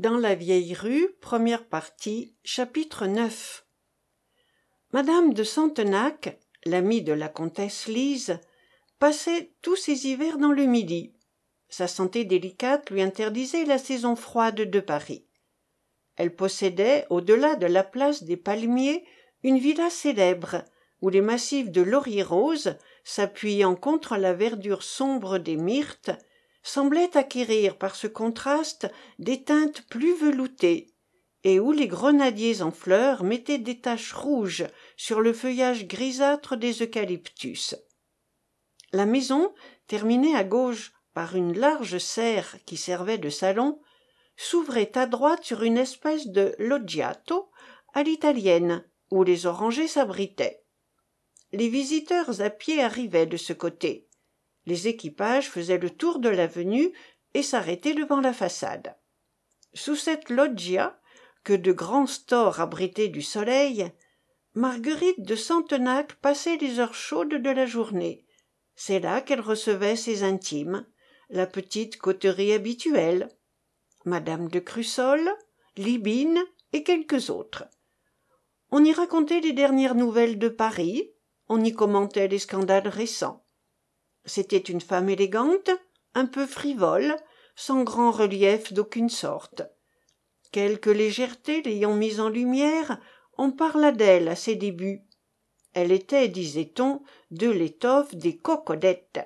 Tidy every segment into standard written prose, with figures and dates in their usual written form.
Dans la vieille rue, première partie, chapitre 9. Madame de Santenac, l'amie de la comtesse Lise, passait tous ses hivers dans le Midi. Sa santé délicate lui interdisait la saison froide de Paris. Elle possédait, au-delà de la place des Palmiers, une villa célèbre, où les massifs de lauriers roses, s'appuyant contre la verdure sombre des myrtes, semblaient acquérir par ce contraste des teintes plus veloutées, et où les grenadiers en fleurs mettaient des taches rouges sur le feuillage grisâtre des eucalyptus. La maison, terminée à gauche par une large serre qui servait de salon, s'ouvrait à droite sur une espèce de loggiato à l'italienne, où les orangers s'abritaient. Les visiteurs à pied arrivaient de ce côté. Les équipages faisaient le tour de l'avenue et s'arrêtaient devant la façade. Sous cette loggia, que de grands stores abritaient du soleil, Marguerite de Santenac passait les heures chaudes de la journée. C'est là qu'elle recevait ses intimes, la petite coterie habituelle, Madame de Crussol, Libine et quelques autres. On y racontait les dernières nouvelles de Paris, on y commentait les scandales récents. C'était une femme élégante, un peu frivole, sans grand relief d'aucune sorte. Quelque légèreté l'ayant mise en lumière, on parla d'elle à ses débuts. Elle était, disait-on, de l'étoffe des cocodettes.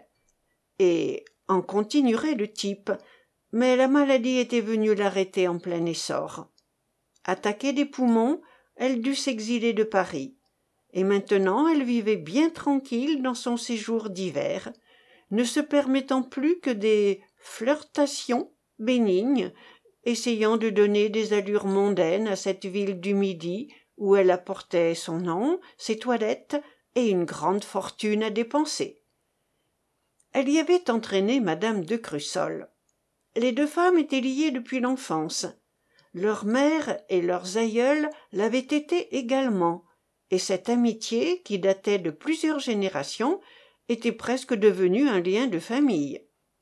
Et en continuerait le type, mais la maladie était venue l'arrêter en plein essor. Attaquée des poumons, elle dut s'exiler de Paris. Et maintenant elle vivait bien tranquille dans son séjour d'hiver, ne se permettant plus que des flirtations bénignes, essayant de donner des allures mondaines à cette ville du Midi où elle apportait son nom, ses toilettes et une grande fortune à dépenser. Elle y avait entraîné madame de Crussol. Les deux femmes étaient liées depuis l'enfance. Leur mère et leurs aïeules l'avaient été également, et cette amitié, qui datait de plusieurs générations, était presque devenue un lien de famille.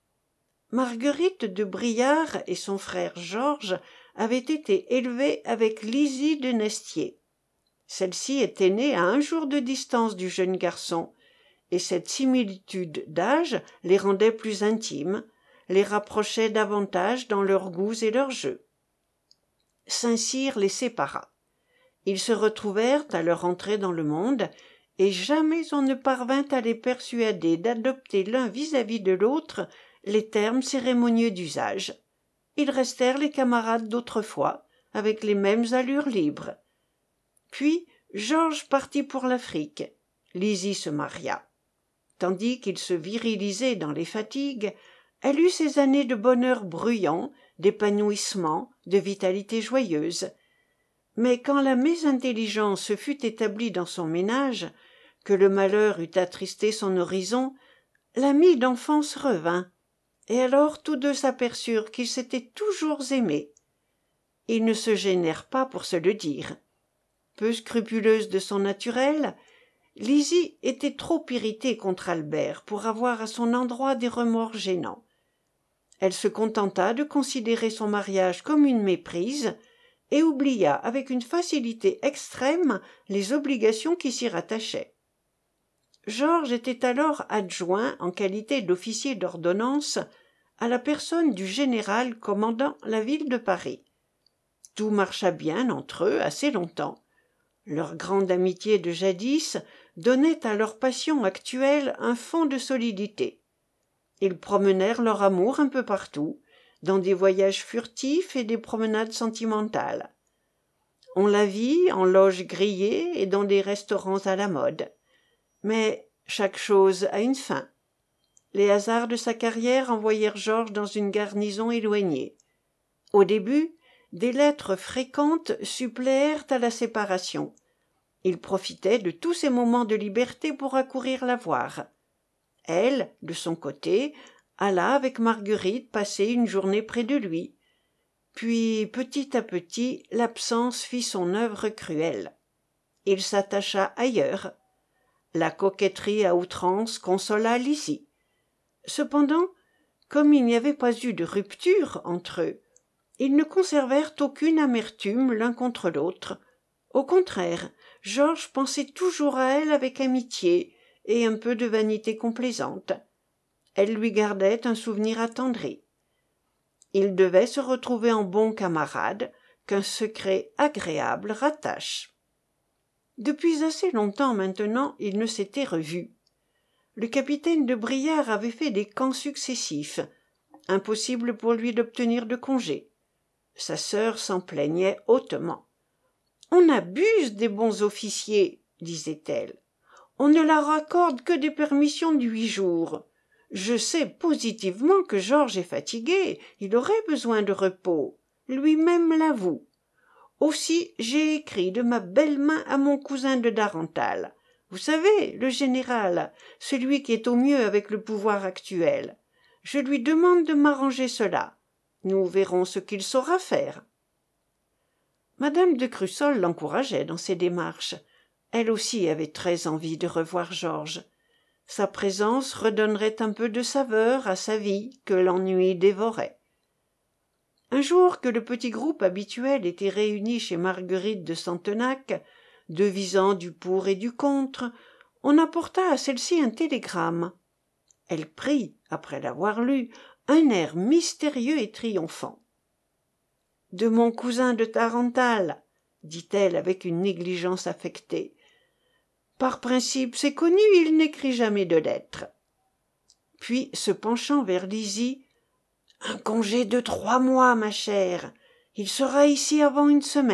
Marguerite de Briard et son frère Georges avaient été élevés avec Lizy de Nestier. Celle-ci était née à 1 jour de distance du jeune garçon, et cette similitude d'âge les rendait plus intimes, les rapprochait davantage dans leurs goûts et leurs jeux. Saint-Cyr les sépara. Ils se retrouvèrent à leur entrée dans le monde, et jamais on ne parvint à les persuader d'adopter l'un vis-à-vis de l'autre les termes cérémonieux d'usage. Ils restèrent les camarades d'autrefois, avec les mêmes allures libres. Puis Georges partit pour l'Afrique. Lizy se maria. Tandis qu'il se virilisait dans les fatigues, elle eut ses années de bonheur bruyant, d'épanouissement, de vitalité joyeuse. Mais quand la mésintelligence fut établie dans son ménage, que le malheur eut attristé son horizon, l'amie d'enfance revint, et alors tous deux s'aperçurent qu'ils s'étaient toujours aimés. Ils ne se gênèrent pas pour se le dire. Peu scrupuleuse de son naturel, Lizy était trop irritée contre Albert pour avoir à son endroit des remords gênants. Elle se contenta de considérer son mariage comme une méprise, et oublia avec une facilité extrême les obligations qui s'y rattachaient. Georges était alors adjoint en qualité d'officier d'ordonnance à la personne du général commandant la ville de Paris. Tout marcha bien entre eux assez longtemps. Leur grande amitié de jadis donnait à leur passion actuelle un fond de solidité. Ils promenèrent leur amour un peu partout, dans des voyages furtifs et des promenades sentimentales. On la vit en loges grillées et dans des restaurants à la mode. Mais chaque chose a une fin. Les hasards de sa carrière envoyèrent Georges dans une garnison éloignée. Au début, des lettres fréquentes suppléèrent à la séparation. Il profitait de tous ces moments de liberté pour accourir la voir. Elle, de son côté, alla avec Marguerite passer une journée près de lui. Puis, petit à petit, l'absence fit son œuvre cruelle. Il s'attacha ailleurs. La coquetterie à outrance consola Lizy. Cependant, comme il n'y avait pas eu de rupture entre eux, Ils ne conservèrent aucune amertume l'un contre l'autre. Au contraire, Georges pensait toujours à elle avec amitié et un peu de vanité complaisante. Elle lui gardait un souvenir attendri. Ils devaient se retrouver en bons camarades, qu'un secret agréable rattache. Depuis assez longtemps maintenant, ils ne s'étaient revus. Le capitaine de Brière avait fait des camps successifs. Impossible pour lui d'obtenir de congé. Sa sœur s'en plaignait hautement. « On abuse des bons officiers, disait-elle. On ne leur accorde que des permissions de 8 jours. Je sais positivement que Georges est fatigué, il aurait besoin de repos. Lui-même l'avoue. Aussi j'ai écrit de ma belle main à mon cousin de Darental. Vous savez, le général, celui qui est au mieux avec le pouvoir actuel. Je lui demande de m'arranger cela. Nous verrons ce qu'il saura faire. » Madame de Crussol l'encourageait dans ses démarches. Elle aussi avait très envie de revoir Georges. Sa présence redonnerait un peu de saveur à sa vie que l'ennui dévorait. Un jour que le petit groupe habituel était réuni chez Marguerite de Santenac, devisant du pour et du contre, on apporta à celle-ci un télégramme. Elle prit, après l'avoir lu, un air mystérieux et triomphant. « De mon cousin de Tarental, » dit-elle avec une négligence affectée. « Par principe, c'est connu, il n'écrit jamais de lettres. » Puis, se penchant vers Lydie, « Un congé de 3 mois, ma chère. Il sera ici avant une semaine. »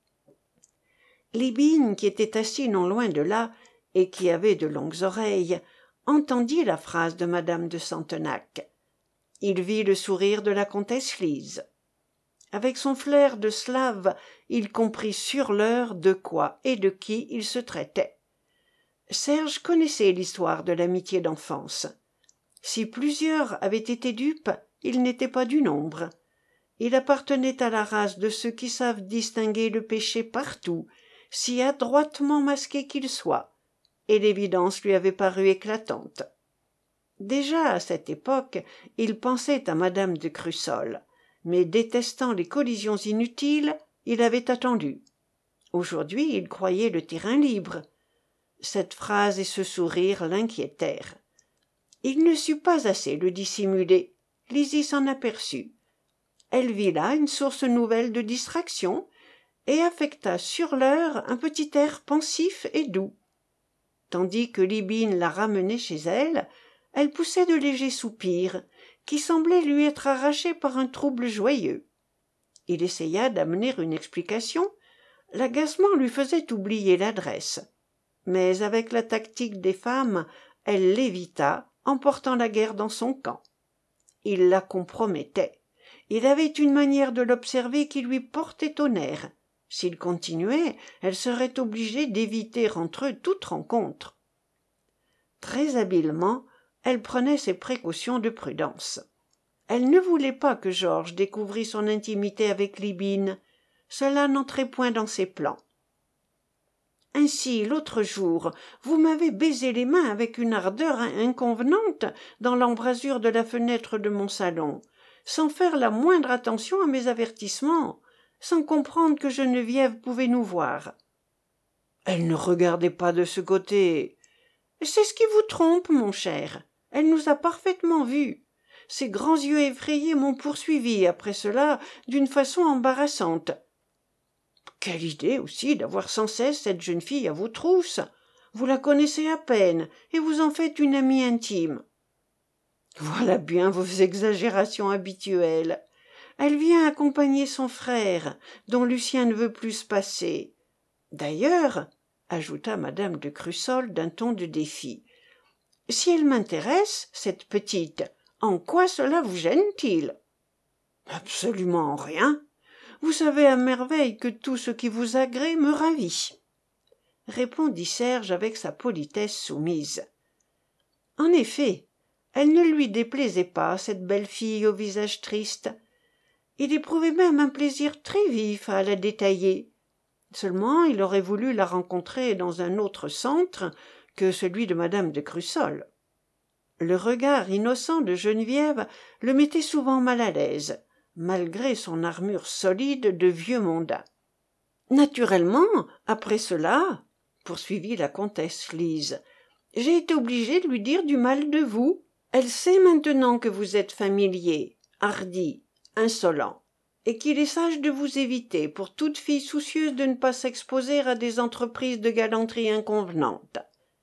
Libine, qui était assis non loin de là, et qui avait de longues oreilles, entendit la phrase de madame de Santenac. Il vit le sourire de la comtesse Lise. Avec son flair de slave, il comprit sur l'heure de quoi et de qui il se traitait. Serge connaissait l'histoire de l'amitié d'enfance. Si plusieurs avaient été dupes, il n'était pas du nombre. Il appartenait à la race de ceux qui savent distinguer le péché partout, si adroitement masqué qu'il soit, et l'évidence lui avait paru éclatante. Déjà à cette époque, il pensait à madame de Crussol, mais détestant les collisions inutiles, il avait attendu. Aujourd'hui, il croyait le terrain libre. Cette phrase et ce sourire l'inquiétèrent. Il ne sut pas assez le dissimuler. Lydie s'en aperçut. Elle vit là une source nouvelle de distraction et affecta sur l'heure un petit air pensif et doux. Tandis que Libine la ramenait chez elle, elle poussait de légers soupirs qui semblaient lui être arrachés par un trouble joyeux. Il essaya d'amener une explication. L'agacement lui faisait oublier l'adresse. Mais avec la tactique des femmes, elle l'évita, emportant la guerre dans son camp. Il la compromettait. Il avait une manière de l'observer qui lui portait au nerf. S'il continuait, elle serait obligée d'éviter entre eux toute rencontre. Très habilement, elle prenait ses précautions de prudence. Elle ne voulait pas que Georges découvrît son intimité avec Libine. Cela n'entrait point dans ses plans. « Ainsi, l'autre jour, vous m'avez baisé les mains avec une ardeur inconvenante dans l'embrasure de la fenêtre de mon salon, sans faire la moindre attention à mes avertissements, sans comprendre que Geneviève pouvait nous voir. » « Elle ne regardait pas de ce côté. »« C'est ce qui vous trompe, mon cher. Elle nous a parfaitement vus. Ses grands yeux effrayés m'ont poursuivi après cela d'une façon embarrassante. » Quelle idée aussi d'avoir sans cesse cette jeune fille à vos trousses. Vous la connaissez à peine et vous en faites une amie intime. Voilà bien vos exagérations habituelles. Elle vient accompagner son frère, dont Lucien ne veut plus se passer. D'ailleurs, ajouta madame de Crussol d'un ton de défi, si elle m'intéresse, cette petite, en quoi cela vous gêne-t-il? Absolument en rien. Vous savez à merveille que tout ce qui vous agrée me ravit, répondit Serge avec sa politesse soumise. En effet, elle ne lui déplaisait pas, cette belle fille au visage triste. Il éprouvait même un plaisir très vif à la détailler. Seulement, il aurait voulu la rencontrer dans un autre centre que celui de madame de Crussol. Le regard innocent de Geneviève le mettait souvent mal à l'aise. malgré son armure solide de vieux mondain. Naturellement, après cela, poursuivit la comtesse Lise, j'ai été obligée de lui dire du mal de vous. Elle sait maintenant que vous êtes familier, hardi, insolent, et qu'il est sage de vous éviter pour toute fille soucieuse de ne pas s'exposer à des entreprises de galanterie inconvenantes.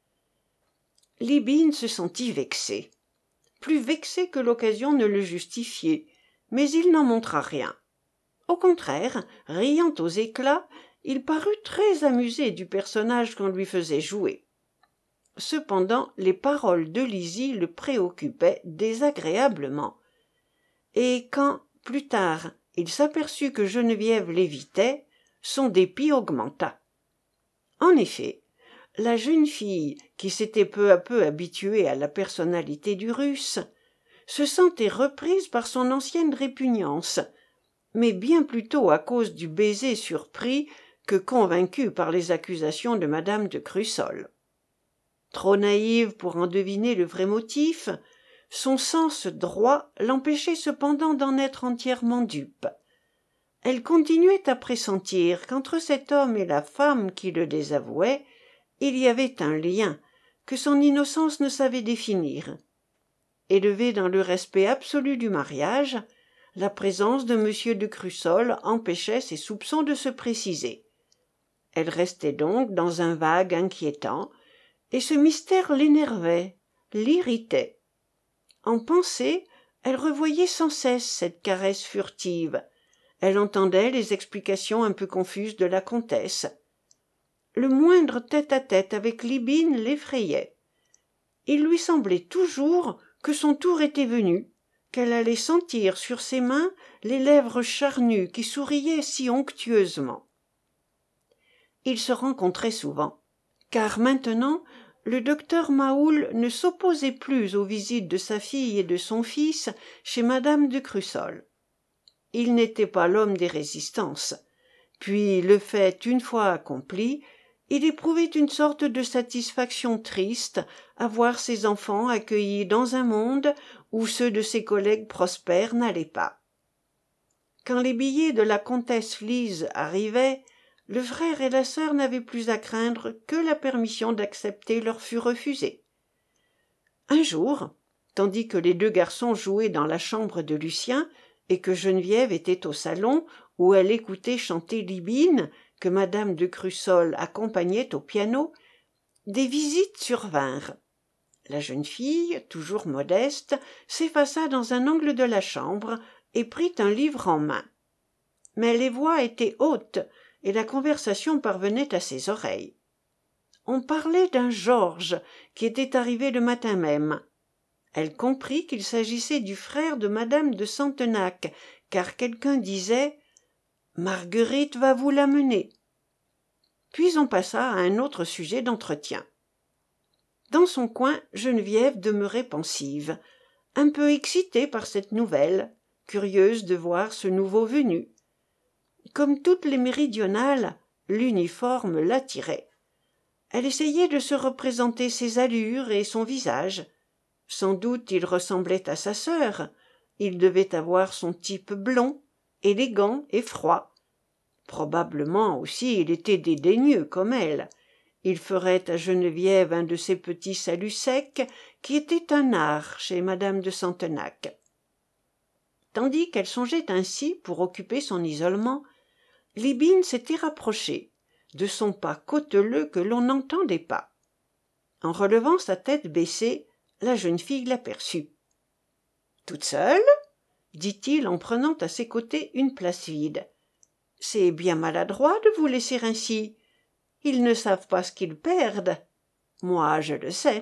Libine se sentit vexé, plus vexé que l'occasion ne le justifiait, mais il n'en montra rien. Au contraire, riant aux éclats, il parut très amusé du personnage qu'on lui faisait jouer. Cependant, les paroles de Lizzie le préoccupaient désagréablement, et quand, plus tard, il s'aperçut que Geneviève l'évitait, son dépit augmenta. En effet, la jeune fille, qui s'était peu à peu habituée à la personnalité du Russe, se sentait reprise par son ancienne répugnance, mais bien plutôt à cause du baiser surpris que convaincue par les accusations de madame de Crussol. Trop naïve pour en deviner le vrai motif, son sens droit l'empêchait cependant d'en être entièrement dupe. Elle continuait à pressentir qu'entre cet homme et la femme qui le désavouait, il y avait un lien que son innocence ne savait définir. Élevée dans le respect absolu du mariage, la présence de M. de Crussol empêchait ses soupçons de se préciser. Elle restait donc dans un vague inquiétant, et ce mystère l'énervait, l'irritait. En pensée, elle revoyait sans cesse cette caresse furtive. Elle entendait les explications un peu confuses de la comtesse. Le moindre tête-à-tête avec Libine l'effrayait. Il lui semblait toujours que son tour était venu, qu'elle allait sentir sur ses mains les lèvres charnues qui souriaient si onctueusement. Ils se rencontraient souvent, car maintenant le docteur Mahoul ne s'opposait plus aux visites de sa fille et de son fils chez madame de Crussol. Il n'était pas l'homme des résistances, puis le fait une fois accompli, il éprouvait une sorte de satisfaction triste à voir ses enfants accueillis dans un monde où ceux de ses collègues prospères n'allaient pas. Quand les billets de la comtesse Lise arrivaient, le frère et la sœur n'avaient plus à craindre que la permission d'accepter leur fût refusée. Un jour, tandis que les deux garçons jouaient dans la chambre de Lucien et que Geneviève était au salon où elle écoutait chanter Libine, que madame de Crussol accompagnait au piano, des visites survinrent. La jeune fille, toujours modeste, s'effaça dans un angle de la chambre et prit un livre en main. Mais les voix étaient hautes et la conversation parvenait à ses oreilles. On parlait d'un Georges qui était arrivé le matin même. Elle comprit qu'il s'agissait du frère de madame de Santenac, car quelqu'un disait « Marguerite va vous l'amener ». Puis on passa à un autre sujet d'entretien. Dans son coin, Geneviève demeurait pensive, un peu excitée par cette nouvelle, curieuse de voir ce nouveau venu. Comme toutes les méridionales, l'uniforme l'attirait. Elle essayait de se représenter ses allures et son visage. Sans doute il ressemblait à sa sœur. Il devait avoir son type blond, élégant et froid. Probablement aussi il était dédaigneux comme elle. Il ferait à Geneviève un de ces petits saluts secs qui étaient un art chez madame de Santenac. Tandis qu'elle songeait ainsi pour occuper son isolement, Libine s'était rapprochée, de son pas cauteleux que l'on n'entendait pas. En relevant sa tête baissée, la jeune fille l'aperçut. « Toute seule ?» dit-il en prenant à ses côtés une place vide. « C'est bien maladroit de vous laisser ainsi. Ils ne savent pas ce qu'ils perdent. Moi, je le sais. »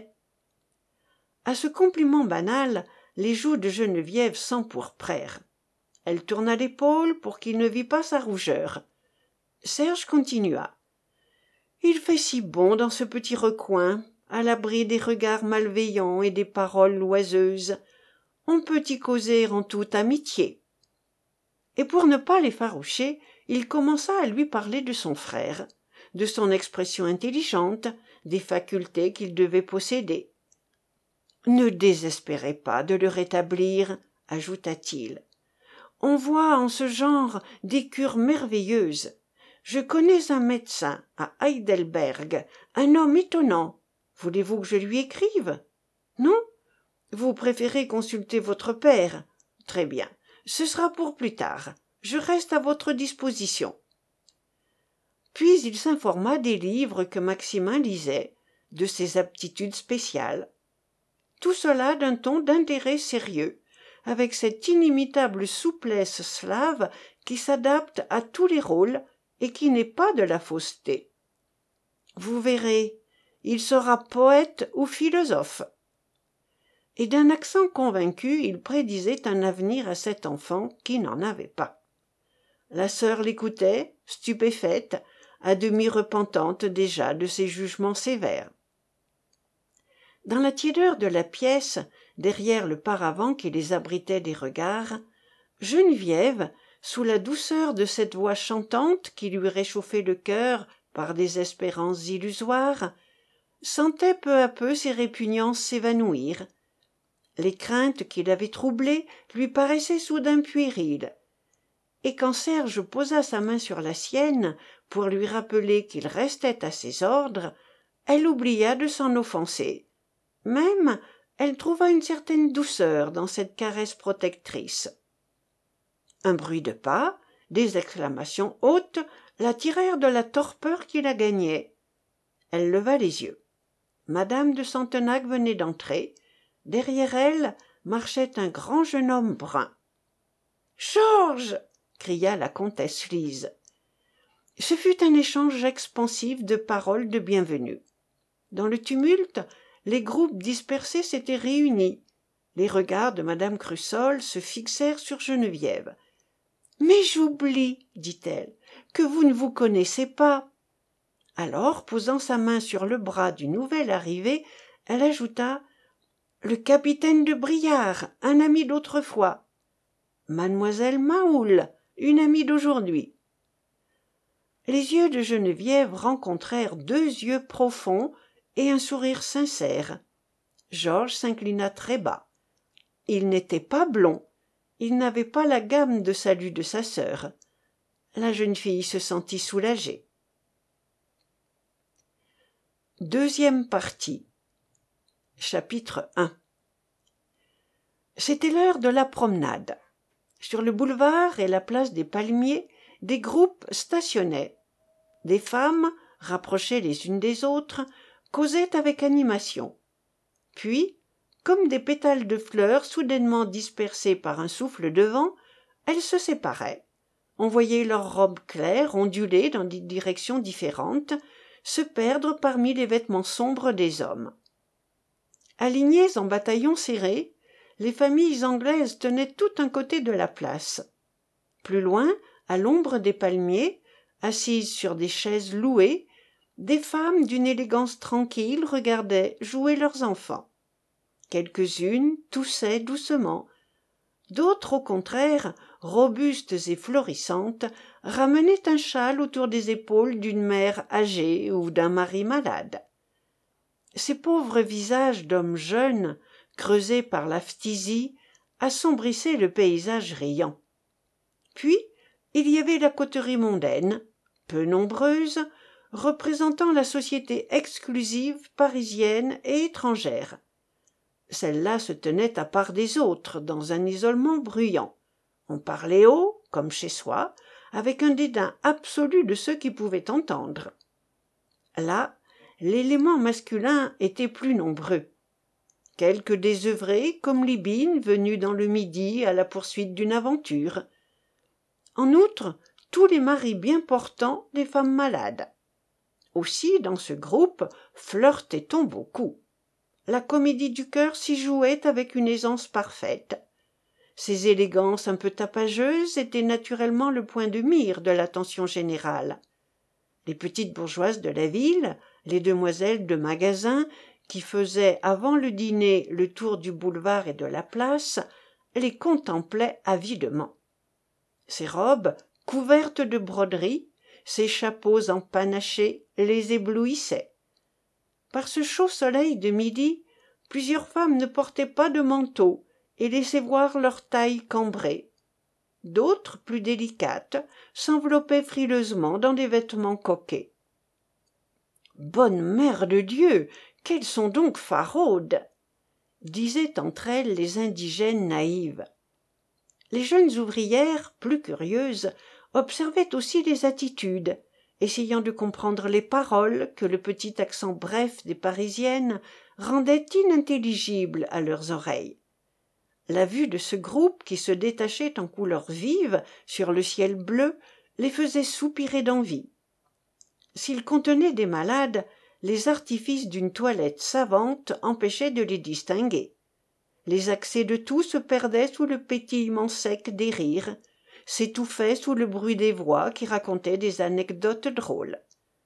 À ce compliment banal, les joues de Geneviève s'empourprèrent. Elle tourna l'épaule pour qu'il ne vît pas sa rougeur. Serge continua. « Il fait si bon dans ce petit recoin, à l'abri des regards malveillants et des paroles oiseuses. On peut y causer en toute amitié. » Et pour ne pas l'effaroucher, il commença à lui parler de son frère, de son expression intelligente, des facultés qu'il devait posséder. « Ne désespérez pas de le rétablir, ajouta-t-il. On voit en ce genre des cures merveilleuses. Je connais un médecin à Heidelberg, un homme étonnant. Voulez-vous que je lui écrive? Non? Vous préférez consulter votre père? Très bien. Ce sera pour plus tard. Je reste à votre disposition. Puis il s'informa des livres que Maximin lisait, de ses aptitudes spéciales. Tout cela d'un ton d'intérêt sérieux, avec cette inimitable souplesse slave qui s'adapte à tous les rôles et qui n'est pas de la fausseté. Vous verrez, il sera poète ou philosophe. Et d'un accent convaincu, il prédisait un avenir à cet enfant qui n'en avait pas. La sœur l'écoutait, stupéfaite, à demi repentante déjà de ses jugements sévères. Dans la tiédeur de la pièce, derrière le paravent qui les abritait des regards, Geneviève, sous la douceur de cette voix chantante qui lui réchauffait le cœur par des espérances illusoires, sentait peu à peu ses répugnances s'évanouir. Les craintes qui l'avaient troublée lui paraissaient soudain puériles, et quand Serge posa sa main sur la sienne pour lui rappeler qu'il restait à ses ordres, elle oublia de s'en offenser. Même, elle trouva une certaine douceur dans cette caresse protectrice. Un bruit de pas, des exclamations hautes, la tirèrent de la torpeur qui la gagnait. Elle leva les yeux. Madame de Santenac venait d'entrer. Derrière elle marchait un grand jeune homme brun. « Georges !» cria la comtesse Lise. Ce fut un échange expansif de paroles de bienvenue. Dans le tumulte, les groupes dispersés s'étaient réunis. Les regards de madame Crussol se fixèrent sur Geneviève. « Mais j'oublie, dit-elle, que vous ne vous connaissez pas. » Alors, posant sa main sur le bras du nouvel arrivé, elle ajouta « Le capitaine de Briard, un ami d'autrefois. Mademoiselle Mahoul, une amie d'aujourd'hui. » Les yeux de Geneviève rencontrèrent deux yeux profonds et un sourire sincère. Georges s'inclina très bas. Il n'était pas blond. Il n'avait pas la gamme de salut de sa sœur. La jeune fille se sentit soulagée. Deuxième partie. Chapitre 1. C'était l'heure de la promenade. Sur le boulevard et la place des Palmiers, des groupes stationnaient. Des femmes, rapprochées les unes des autres, causaient avec animation. Puis, comme des pétales de fleurs soudainement dispersés par un souffle de vent, elles se séparaient. On voyait leurs robes claires onduler dans des directions différentes, se perdre parmi les vêtements sombres des hommes. Alignées en bataillons serrés, les familles anglaises tenaient tout un côté de la place. Plus loin, à l'ombre des palmiers, assises sur des chaises louées, des femmes d'une élégance tranquille regardaient jouer leurs enfants. Quelques-unes toussaient doucement. D'autres, au contraire, robustes et florissantes, ramenaient un châle autour des épaules d'une mère âgée ou d'un mari malade. Ces pauvres visages d'hommes jeunes, creusés par la phtisie, assombrissaient le paysage riant. Puis, il y avait la coterie mondaine, peu nombreuse, représentant la société exclusive parisienne et étrangère. Celle-là se tenait à part des autres, dans un isolement bruyant. On parlait haut, comme chez soi, avec un dédain absolu de ceux qui pouvaient entendre. Là, l'élément masculin était plus nombreux. Quelques désœuvrés, comme Libine, venus dans le Midi à la poursuite d'une aventure. En outre, tous les maris bien portants des femmes malades. Aussi, dans ce groupe, flirtait-on beaucoup. La comédie du cœur s'y jouait avec une aisance parfaite. Ces élégances un peu tapageuses étaient naturellement le point de mire de l'attention générale. Les petites bourgeoises de la ville, les demoiselles de magasin, qui faisaient avant le dîner le tour du boulevard et de la place, les contemplaient avidement. Ces robes, couvertes de broderies, ces chapeaux empanachés, les éblouissaient. Par ce chaud soleil de midi, plusieurs femmes ne portaient pas de manteau et laissaient voir leur taille cambrée. d'autres, plus délicates, s'enveloppaient frileusement dans des vêtements coquets. « Bonne mère de Dieu, qu'elles sont donc faraudes !» disaient entre elles les indigènes naïves. Les jeunes ouvrières, plus curieuses, observaient aussi les attitudes, essayant de comprendre les paroles que le petit accent bref des Parisiennes rendait inintelligibles à leurs oreilles. La vue de ce groupe qui se détachait en couleurs vives sur le ciel bleu les faisait soupirer d'envie. S'ils contenaient des malades, les artifices d'une toilette savante empêchaient de les distinguer. Les accès de tous se perdaient sous le pétillement sec des rires, s'étouffaient sous le bruit des voix qui racontaient des anecdotes drôles.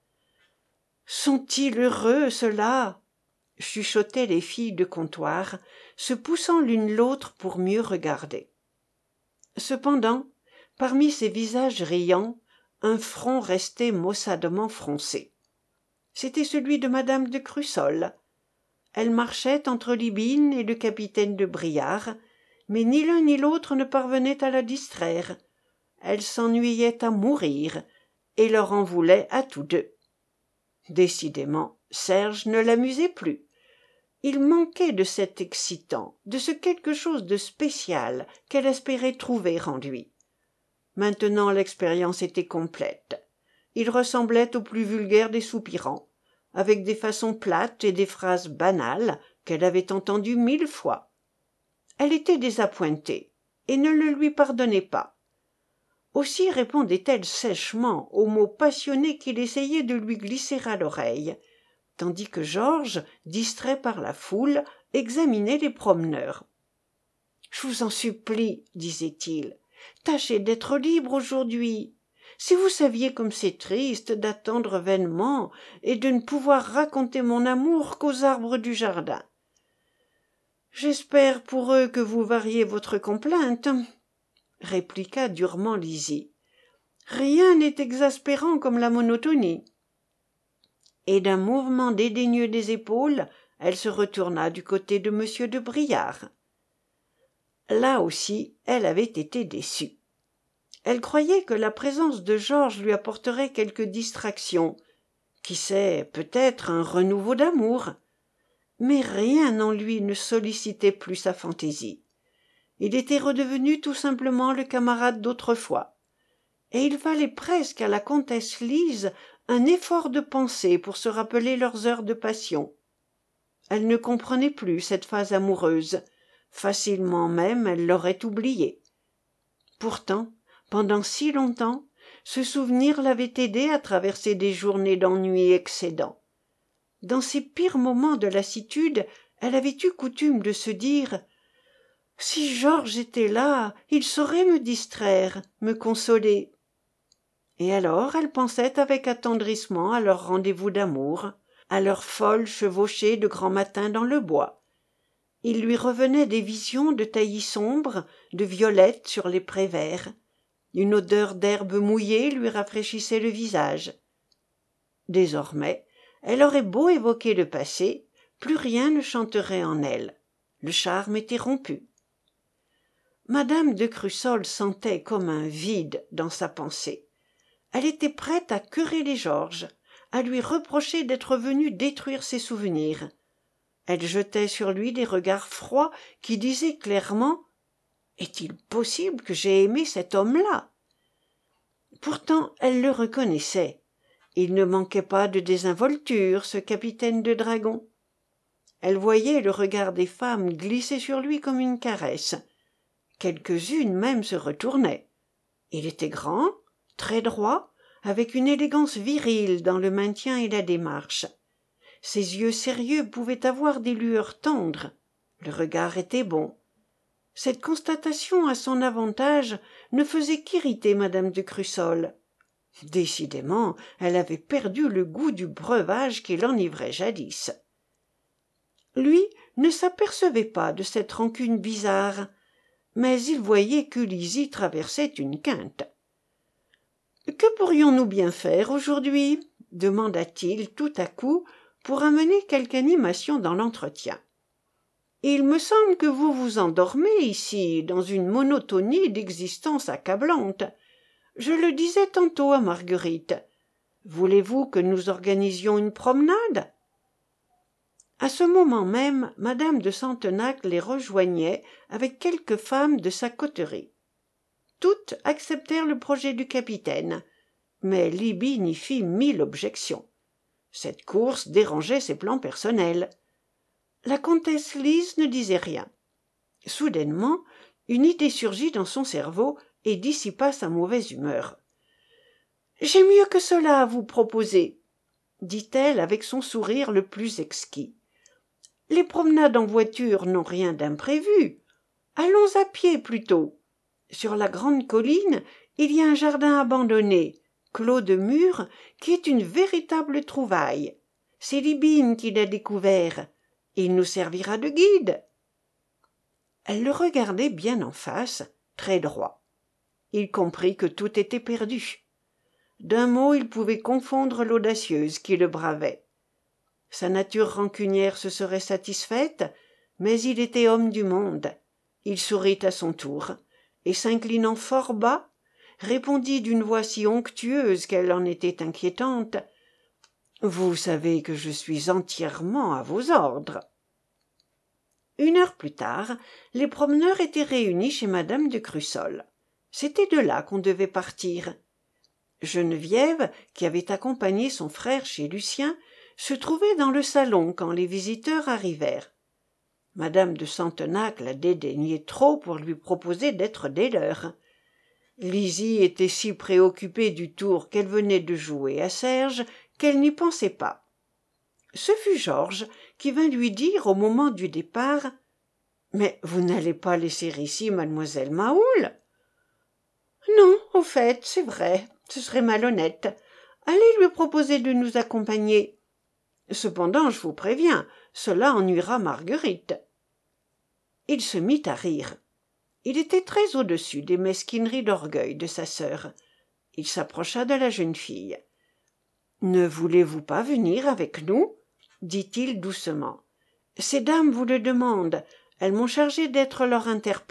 « Sont-ils heureux, ceux-là ?» chuchotaient les filles de comptoir, se poussant l'une l'autre pour mieux regarder. Cependant, parmi ces visages riants, un front restait maussadement froncé. C'était celui de madame de Crussol. Elle marchait entre Libine et le capitaine de Briard, mais ni l'un ni l'autre ne parvenait à la distraire. Elle s'ennuyait à mourir et leur en voulait à tous deux. Décidément, Serge ne l'amusait plus. Il manquait de cet excitant, de ce quelque chose de spécial qu'elle espérait trouver en lui. Maintenant l'expérience était complète. Il ressemblait au plus vulgaire des soupirants, avec des façons plates et des phrases banales qu'elle avait entendues 1000 fois. Elle était désappointée et ne le lui pardonnait pas. Aussi répondait-elle sèchement aux mots passionnés qu'il essayait de lui glisser à l'oreille, tandis que Georges, distrait par la foule, examinait les promeneurs. « Je vous en supplie, disait-il, tâchez d'être libre aujourd'hui. Si vous saviez comme c'est triste d'attendre vainement et de ne pouvoir raconter mon amour qu'aux arbres du jardin. J'espère pour eux que vous variez votre complainte, répliqua durement Lizzie. Rien n'est exaspérant comme la monotonie. Et d'un mouvement dédaigneux des épaules, elle se retourna du côté de M. de Briard. Là aussi, elle avait été déçue. Elle croyait que la présence de Georges lui apporterait quelque distraction, qui sait, peut-être un renouveau d'amour. Mais rien en lui ne sollicitait plus sa fantaisie. Il était redevenu tout simplement le camarade d'autrefois. Et il fallait presque à la comtesse Lise un effort de pensée pour se rappeler leurs heures de passion. Elle ne comprenait plus cette phase amoureuse. Facilement même, elle l'aurait oubliée. Pourtant, pendant si longtemps, ce souvenir l'avait aidée à traverser des journées d'ennui excédant. Dans ses pires moments de lassitude, elle avait eu coutume de se dire « Si Georges était là, il saurait me distraire, me consoler. » Et alors elle pensait avec attendrissement à leur rendez-vous d'amour, à leur folle chevauchée de grand matin dans le bois. Il lui revenait des visions de taillis sombres, de violettes sur les prés verts. Une odeur d'herbe mouillée lui rafraîchissait le visage. Désormais, elle aurait beau évoquer le passé, plus rien ne chanterait en elle. Le charme était rompu. Madame de Crussol sentait comme un vide dans sa pensée. Elle était prête à quereller Georges, à lui reprocher d'être venu détruire ses souvenirs. Elle jetait sur lui des regards froids qui disaient clairement « Est-il possible que j'aie aimé cet homme-là » Pourtant, elle le reconnaissait. Il ne manquait pas de désinvolture, ce capitaine de dragons. Elle voyait le regard des femmes glisser sur lui comme une caresse. Quelques-unes même se retournaient. Il était grand, très droit, avec une élégance virile dans le maintien et la démarche. Ses yeux sérieux pouvaient avoir des lueurs tendres. Le regard était bon. Cette constatation à son avantage ne faisait qu'irriter madame de Crussol. Décidément, elle avait perdu le goût du breuvage qui l'enivrait jadis. Lui ne s'apercevait pas de cette rancune bizarre, mais il voyait que Lizzie traversait une quinte. « Que pourrions-nous bien faire aujourd'hui ?» demanda-t-il tout à coup pour amener quelque animation dans l'entretien. Il me semble que vous vous endormez ici, dans une monotonie d'existence accablante. Je le disais tantôt à Marguerite. Voulez-vous que nous organisions une promenade ?» À ce moment même, madame de Santenac les rejoignait avec quelques femmes de sa coterie. Toutes acceptèrent le projet du capitaine, mais Libye n'y fit 1000 objections. Cette course dérangeait ses plans personnels. La comtesse Lise ne disait rien. Soudainement, une idée surgit dans son cerveau et dissipa sa mauvaise humeur. « J'ai mieux que cela à vous proposer, » dit-elle avec son sourire le plus exquis. « Les promenades en voiture n'ont rien d'imprévu. Allons à pied plutôt. Sur la grande colline, il y a un jardin abandonné, clos de murs, qui est une véritable trouvaille. C'est Libine qui l'a découvert. Il nous servira de guide. » Elle le regardait bien en face, très droit. Il comprit que tout était perdu. D'un mot, il pouvait confondre l'audacieuse qui le bravait. Sa nature rancunière se serait satisfaite, mais il était homme du monde. Il sourit à son tour, et s'inclinant fort bas, répondit d'une voix si onctueuse qu'elle en était inquiétante. « Vous savez que je suis entièrement à vos ordres. » 1 heure plus tard, les promeneurs étaient réunis chez madame de Crussol. C'était de là qu'on devait partir. Geneviève, qui avait accompagné son frère chez Lucien, se trouvait dans le salon quand les visiteurs arrivèrent. Madame de Santenac la dédaignait trop pour lui proposer d'être des leurs. Lizzie était si préoccupée du tour qu'elle venait de jouer à Serge qu'elle n'y pensait pas. Ce fut Georges qui vint lui dire au moment du départ « Mais vous n'allez pas laisser ici mademoiselle Mahoul ?»« Non, au fait, c'est vrai, ce serait malhonnête. Allez lui proposer de nous accompagner. Cependant, je vous préviens, cela ennuiera Marguerite. » Il se mit à rire. Il était très au-dessus des mesquineries d'orgueil de sa sœur. Il s'approcha de la jeune fille. « Ne voulez-vous pas venir avec nous ?» dit-il doucement. « Ces dames vous le demandent. Elles m'ont chargé d'être leur interprète. »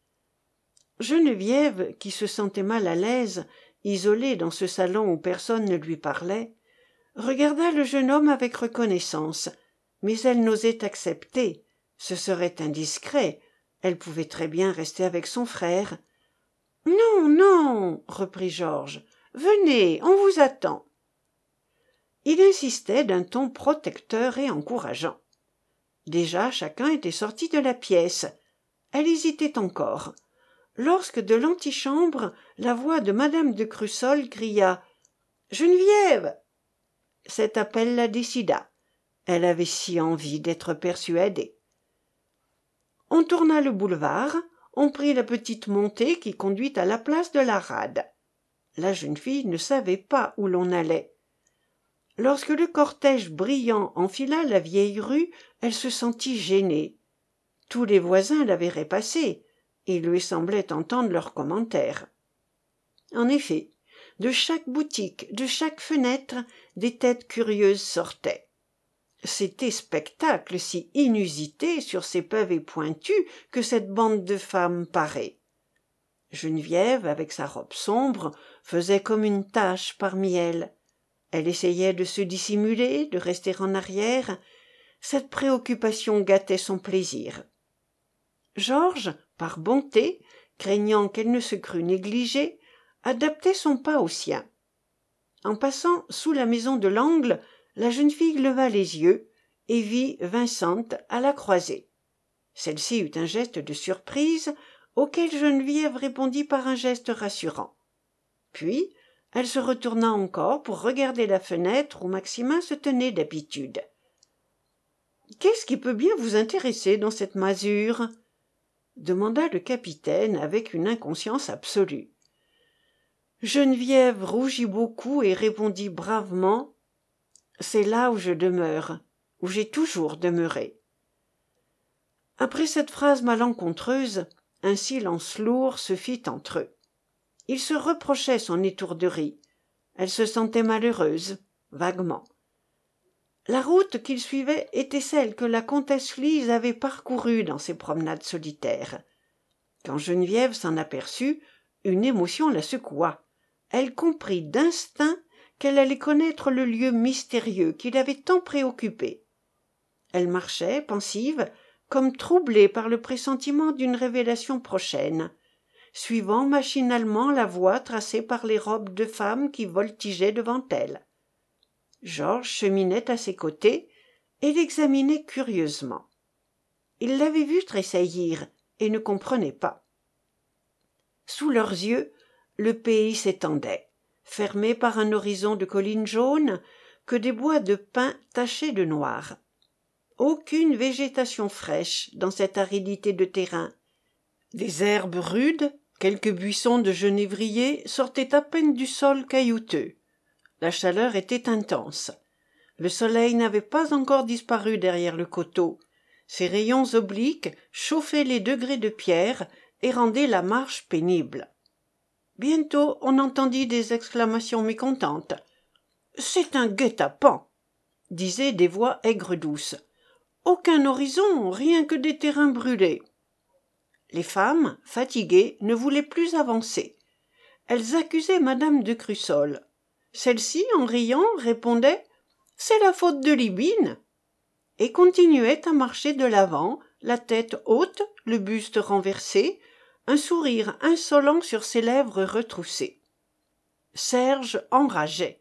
Geneviève, qui se sentait mal à l'aise, isolée dans ce salon où personne ne lui parlait, regarda le jeune homme avec reconnaissance, mais elle n'osait accepter. Ce serait indiscret. Elle pouvait très bien rester avec son frère. « Non, non, » reprit Georges. « Venez, on vous attend. » Il insistait d'un ton protecteur et encourageant. Déjà chacun était sorti de la pièce. Elle hésitait encore. Lorsque de l'antichambre, la voix de madame de Crussol cria « Geneviève !» Cet appel la décida. Elle avait si envie d'être persuadée. On tourna le boulevard, on prit la petite montée qui conduit à la place de la Rade. La jeune fille ne savait pas où l'on allait. Lorsque le cortège brillant enfila la vieille rue, elle se sentit gênée. Tous les voisins la verraient passer, et il lui semblait entendre leurs commentaires. En effet, de chaque boutique, de chaque fenêtre, des têtes curieuses sortaient. C'était spectacle si inusité sur ces pavés pointus que cette bande de femmes parait. Geneviève, avec sa robe sombre, faisait comme une tache parmi elles. Elle essayait de se dissimuler, de rester en arrière. Cette préoccupation gâtait son plaisir. Georges, par bonté, craignant qu'elle ne se crût négligée, adaptait son pas au sien. En passant sous la maison de l'angle, la jeune fille leva les yeux et vit Vincente à la croisée. Celle-ci eut un geste de surprise, auquel Geneviève répondit par un geste rassurant. Puis, elle se retourna encore pour regarder la fenêtre où Maximin se tenait d'habitude. « Qu'est-ce qui peut bien vous intéresser dans cette masure ?» demanda le capitaine avec une inconscience absolue. Geneviève rougit beaucoup et répondit bravement « C'est là où je demeure, où j'ai toujours demeuré. » Après cette phrase malencontreuse, un silence lourd se fit entre eux. Il se reprochait son étourderie. Elle se sentait malheureuse, vaguement. La route qu'il suivait était celle que la comtesse Lise avait parcourue dans ses promenades solitaires. Quand Geneviève s'en aperçut, une émotion la secoua. Elle comprit d'instinct qu'elle allait connaître le lieu mystérieux qui l'avait tant préoccupée. Elle marchait, pensive, comme troublée par le pressentiment d'une révélation prochaine, suivant machinalement la voie tracée par les robes de femmes qui voltigeaient devant elle. Georges cheminait à ses côtés et l'examinait curieusement. Il l'avait vue tressaillir et ne comprenait pas. Sous leurs yeux, le pays s'étendait, fermé par un horizon de collines jaunes que des bois de pins tachés de noir. Aucune végétation fraîche dans cette aridité de terrain. Des herbes rudes, quelques buissons de genévriers sortaient à peine du sol caillouteux. La chaleur était intense. Le soleil n'avait pas encore disparu derrière le coteau. Ses rayons obliques chauffaient les degrés de pierre et rendaient la marche pénible. Bientôt on entendit des exclamations mécontentes. « C'est un guet-apens !» disaient des voix aigres-douces. « Aucun horizon, rien que des terrains brûlés !» Les femmes, fatiguées, ne voulaient plus avancer. Elles accusaient madame de Crussol. Celle-ci, en riant, répondait « C'est la faute de Libine !» et continuait à marcher de l'avant, la tête haute, le buste renversé, un sourire insolent sur ses lèvres retroussées. Serge enrageait.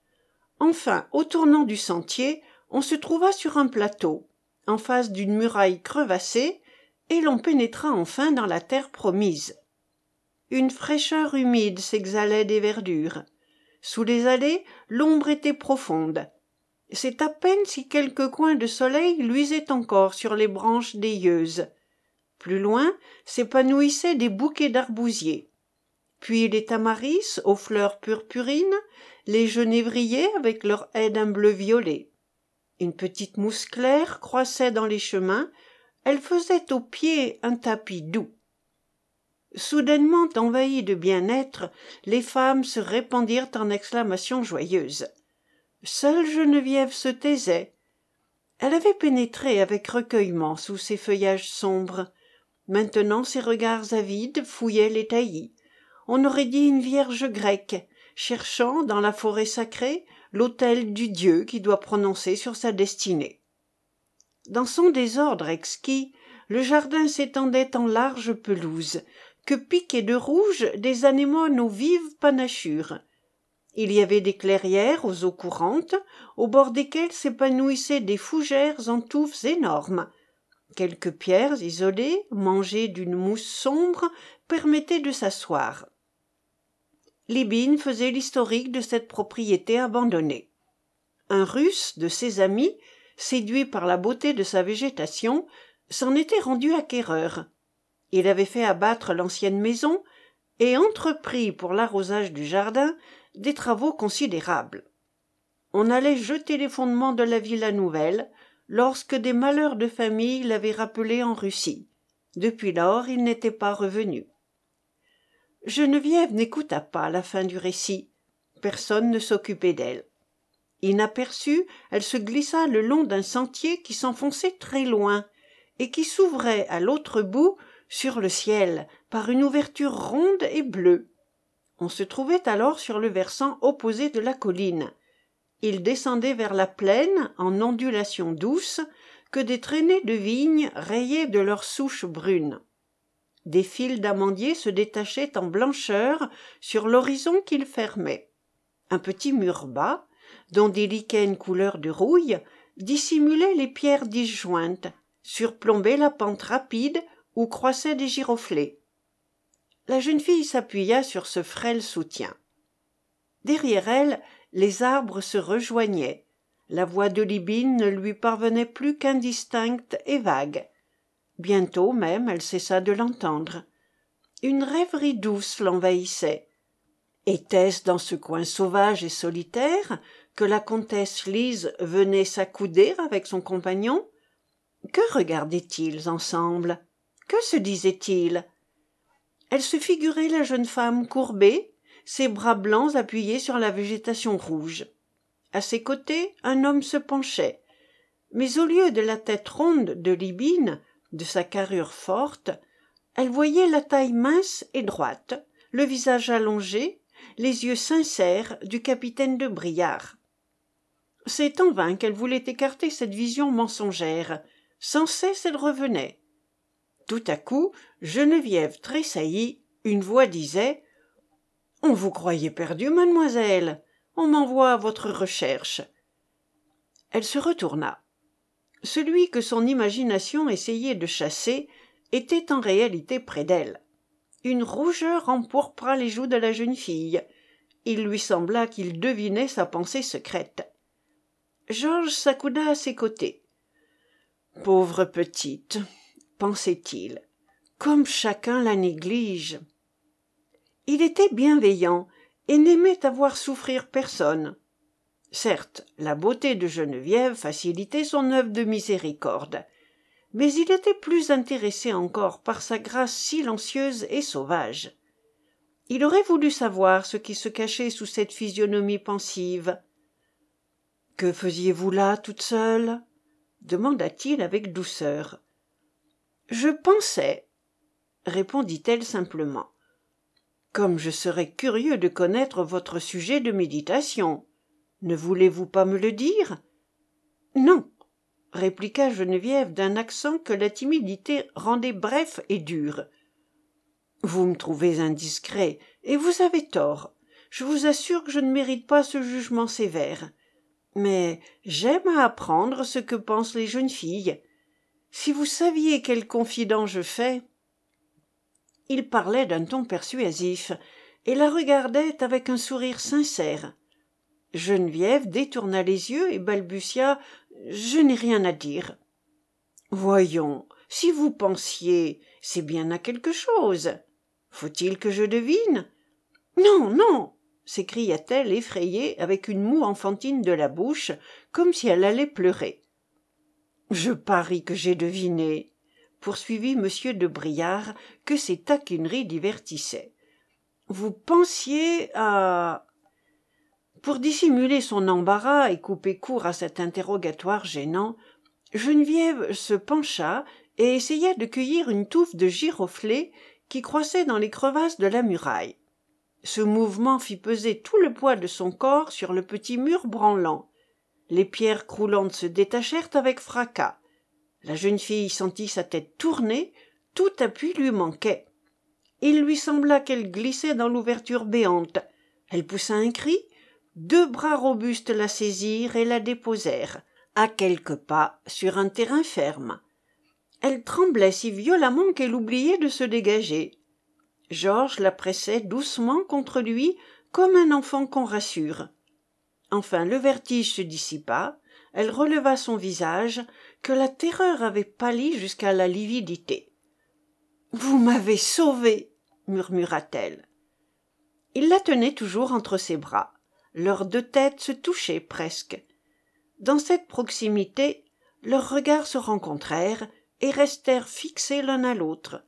Enfin, au tournant du sentier, on se trouva sur un plateau, en face d'une muraille crevassée, et l'on pénétra enfin dans la terre promise. Une fraîcheur humide s'exhalait des verdures. Sous les allées, l'ombre était profonde. C'est à peine si quelques coins de soleil luisaient encore sur les branches déilleuses. Plus loin s'épanouissaient des bouquets d'arbousiers. Puis les tamaris aux fleurs purpurines, les genévriers avec leurs haies d'un bleu violet. Une petite mousse claire croissait dans les chemins, elle faisait aux pieds un tapis doux. Soudainement envahies de bien-être, les femmes se répandirent en exclamations joyeuses. Seule Geneviève se taisait. Elle avait pénétré avec recueillement sous ces feuillages sombres. Maintenant ses regards avides fouillaient les taillis. On aurait dit une vierge grecque, cherchant, dans la forêt sacrée, l'autel du Dieu qui doit prononcer sur sa destinée. Dans son désordre exquis, le jardin s'étendait en larges pelouses, que piquaient de rouge des anémones aux vives panachures. Il y avait des clairières aux eaux courantes, au bord desquelles s'épanouissaient des fougères en touffes énormes. Quelques pierres isolées, mangées d'une mousse sombre, permettaient de s'asseoir. Libine faisait l'historique de cette propriété abandonnée. Un Russe de ses amis, séduit par la beauté de sa végétation, s'en était rendu acquéreur. Il avait fait abattre l'ancienne maison et entrepris pour l'arrosage du jardin des travaux considérables. On allait jeter les fondements de la villa nouvelle lorsque des malheurs de famille l'avaient rappelé en Russie. Depuis lors, il n'était pas revenu. Geneviève n'écouta pas la fin du récit. Personne ne s'occupait d'elle. Inaperçue, elle se glissa le long d'un sentier qui s'enfonçait très loin et qui s'ouvrait à l'autre bout sur le ciel par une ouverture ronde et bleue. On se trouvait alors sur le versant opposé de la colline. Il descendait vers la plaine en ondulations douces que des traînées de vignes rayaient de leurs souches brunes. Des fils d'amandiers se détachaient en blancheur sur l'horizon qu'ils fermaient. Un petit mur bas, dont des lichens couleur de rouille, dissimulait les pierres disjointes, surplombait la pente rapide où croissaient des giroflées. La jeune fille s'appuya sur ce frêle soutien. Derrière elle, les arbres se rejoignaient. La voix de Libine ne lui parvenait plus qu'indistincte et vague. Bientôt même elle cessa de l'entendre. Une rêverie douce l'envahissait. Était-ce dans ce coin sauvage et solitaire que la comtesse Lise venait s'accouder avec son compagnon? Que regardaient-ils ensemble? Que se disaient-ils? Elle se figurait la jeune femme courbée, ses bras blancs appuyés sur la végétation rouge. À ses côtés, un homme se penchait. Mais au lieu de la tête ronde de Libine, de sa carrure forte, elle voyait la taille mince et droite, le visage allongé, les yeux sincères du capitaine de Briard. C'est en vain qu'elle voulait écarter cette vision mensongère. Sans cesse elle revenait. Tout à coup, Geneviève tressaillit, une voix disait « On vous croyait perdue, mademoiselle. On m'envoie à votre recherche. » Elle se retourna. Celui que son imagination essayait de chasser était en réalité près d'elle. Une rougeur empourpra les joues de la jeune fille. Il lui sembla qu'il devinait sa pensée secrète. Georges s'accouda à ses côtés. « Pauvre petite !» pensait-il. « Comme chacun la néglige !» Il était bienveillant et n'aimait à voir souffrir personne. Certes, la beauté de Geneviève facilitait son œuvre de miséricorde, mais il était plus intéressé encore par sa grâce silencieuse et sauvage. Il aurait voulu savoir ce qui se cachait sous cette physionomie pensive. « Que faisiez-vous là, toute seule ?» demanda-t-il avec douceur. « Je pensais, » répondit-elle simplement. « Comme je serais curieux de connaître votre sujet de méditation. Ne voulez-vous pas me le dire ?»« Non, » répliqua Geneviève d'un accent que la timidité rendait bref et dur. « Vous me trouvez indiscret, et vous avez tort. Je vous assure que je ne mérite pas ce jugement sévère. Mais j'aime à apprendre ce que pensent les jeunes filles. Si vous saviez quel confident je fais. » Il parlait d'un ton persuasif, et la regardait avec un sourire sincère. Geneviève détourna les yeux et balbutia « Je n'ai rien à dire. »« Voyons, si vous pensiez, c'est bien à quelque chose. Faut-il que je devine ?»« Non, non !» s'écria-t-elle effrayée avec une moue enfantine de la bouche, comme si elle allait pleurer. « Je parie que j'ai deviné, » poursuivit M. de Briard, que ses taquineries divertissaient. « Vous pensiez à... » Pour dissimuler son embarras et couper court à cet interrogatoire gênant, Geneviève se pencha et essaya de cueillir une touffe de giroflées qui croissait dans les crevasses de la muraille. Ce mouvement fit peser tout le poids de son corps sur le petit mur branlant. Les pierres croulantes se détachèrent avec fracas. La jeune fille sentit sa tête tourner, tout appui lui manquait. Il lui sembla qu'elle glissait dans l'ouverture béante. Elle poussa un cri, 2 bras robustes la saisirent et la déposèrent, à quelques pas, sur un terrain ferme. Elle tremblait si violemment qu'elle oubliait de se dégager. Georges la pressait doucement contre lui, comme un enfant qu'on rassure. Enfin le vertige se dissipa, elle releva son visage, que la terreur avait pâli jusqu'à la lividité. « Vous m'avez sauvée !» murmura-t-elle. Il la tenait toujours entre ses bras. Leurs 2 têtes se touchaient presque. Dans cette proximité, leurs regards se rencontrèrent et restèrent fixés l'un à l'autre.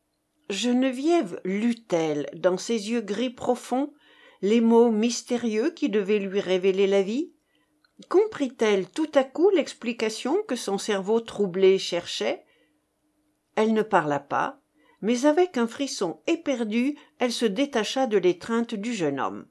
Geneviève lut-elle, dans ses yeux gris profonds, les mots mystérieux qui devaient lui révéler la vie? Comprit-elle tout à coup l'explication que son cerveau troublé cherchait? Elle ne parla pas, mais avec un frisson éperdu, elle se détacha de l'étreinte du jeune homme.